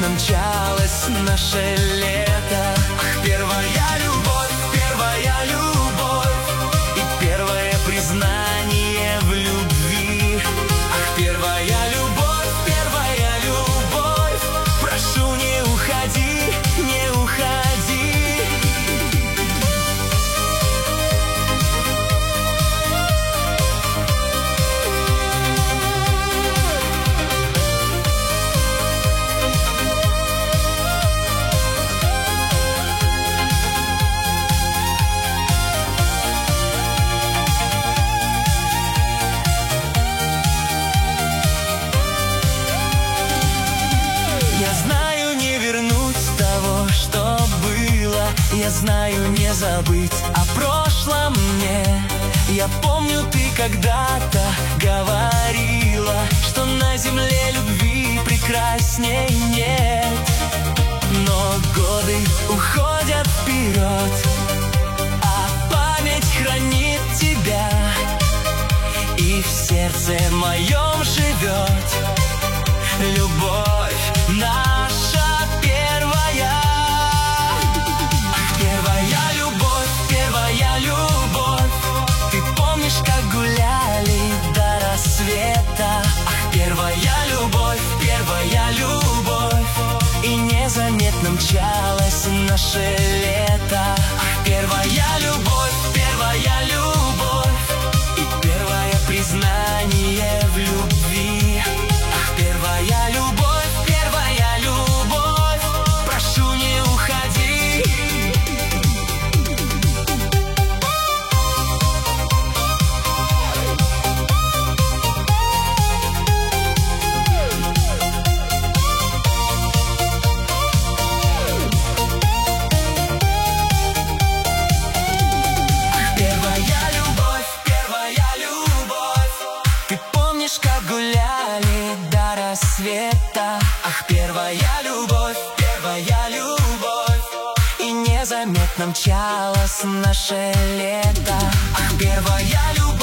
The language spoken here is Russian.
незаметно мчалось наше лето. Ах, первая любовь и первое признание в любви. Ах, первая любовь, прошу, не уходи, не уходи. Я знаю, не забыть о прошлом мне. Я помню, ты когда-то говорила, что на земле любви прекрасней нет. Но годы уходят вперед, а память хранит тебя, и в сердце моем живет любовь наша первая. Первая любовь, ты помнишь, как гуляли до рассвета? Ах, первая любовь, и незаметно мчалось наше лето. Ах, первая любовь, и первое признание в любви. Ах, первая любовь, прошу, не уходи. Как гуляли до рассвета. Ах, первая любовь, и незаметно мчалось наше лето. Ах, первая любовь.